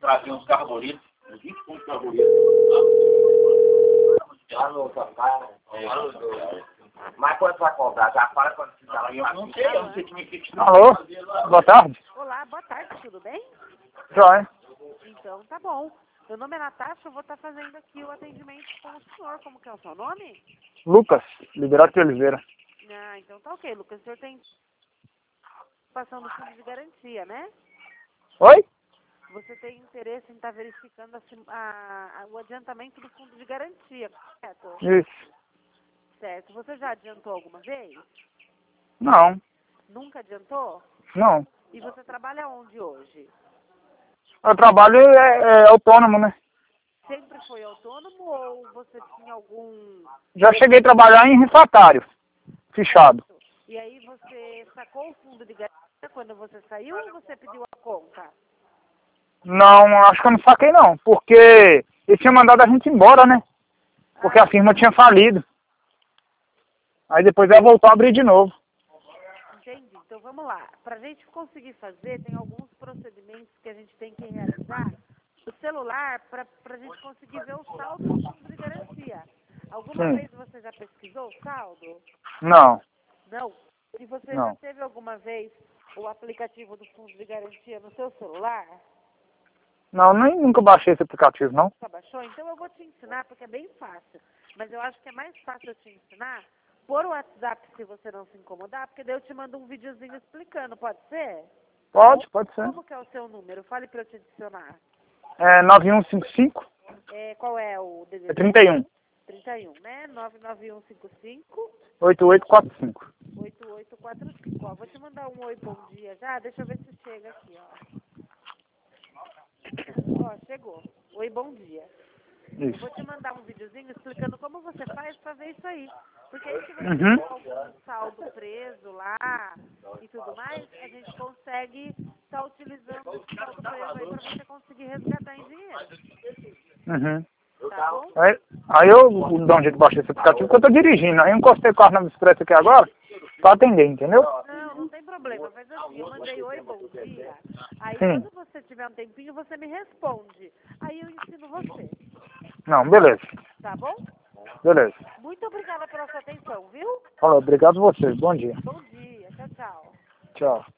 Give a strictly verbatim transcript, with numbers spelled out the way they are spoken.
trazer uns carburetos, uns vinte pontos de carbureto. Alô, Sampaio. Mas quando vai cobrar? Já fala quando precisar lá. Eu não sei, eu não sei que me fica. Alô? Boa tarde. Olá, boa tarde, tudo bem? Joia. Então, tá bom. Meu nome é Natasha, eu vou estar fazendo aqui o atendimento com o senhor. Como que é o seu nome? Lucas, Liberato de Oliveira. Ah, então tá ok, Lucas. O senhor tem participação do fundo de garantia, né? Oi? Você tem interesse em estar verificando a, a, a, o adiantamento do fundo de garantia, correto? Isso. Certo. Você já adiantou alguma vez? Não. Nunca adiantou? Não. E você trabalha onde hoje? Eu trabalho é, é autônomo, né? Sempre foi autônomo ou você tinha algum... Já cheguei a trabalhar em refratário, fechado. E aí você sacou o fundo de garantia quando você saiu ou você pediu a conta? Não, acho que eu não saquei não, porque ele tinha mandado a gente embora, né? Porque Ah, a firma tinha falido. Aí depois ela voltou a abrir de novo. entendi. Então vamos lá. Para a gente conseguir fazer, tem alguns procedimentos que a gente tem que realizar no celular para a gente conseguir ver o saldo do fundo de garantia. Alguma Sim. vez você já pesquisou o saldo? Não, Não. E você já não. teve alguma vez o aplicativo do fundo de garantia no seu celular? Não, nem nunca baixei esse aplicativo, não. Nunca baixou? Então eu vou te ensinar porque é bem fácil. Mas eu acho que é mais fácil eu te ensinar por WhatsApp, se você não se incomodar, porque daí eu te mando um videozinho explicando, pode ser? Pode, pode ser. Como que é o seu número? Fale para eu te adicionar. É nove um cinco cinco, É, qual é o D D D? é trinta e um, trinta e um, né? nove nove um cinco cinco, oito oito quatro cinco. oito oito quatro cinco. Ó, vou te mandar um oi, bom dia já. Deixa eu ver se chega aqui, ó. Ó, chegou. Oi, bom dia. Eu Isso. vou te mandar um videozinho explicando como você faz pra ver isso aí. Porque aí se você Uhum. tiver algum saldo preso lá e tudo mais, a gente consegue estar utilizando esse saldo preso aí pra você conseguir resgatar em dinheiro. Uhum. Tá bom? Aí, aí eu vou dar um jeito de baixar esse aplicativo porque eu tô dirigindo. Aí eu encostei o carro na bicicleta aqui agora pra atender, entendeu? Não, não tem problema. Mas assim, eu mandei oi, bom dia. Aí Sim. quando você tiver um tempinho, você me responde. Aí eu ensino você. Não, beleza. Tá bom? Beleza. Muito obrigada pela sua atenção, viu? Falou, obrigado a vocês. Bom dia. Bom dia. Tchau, tchau. Tchau.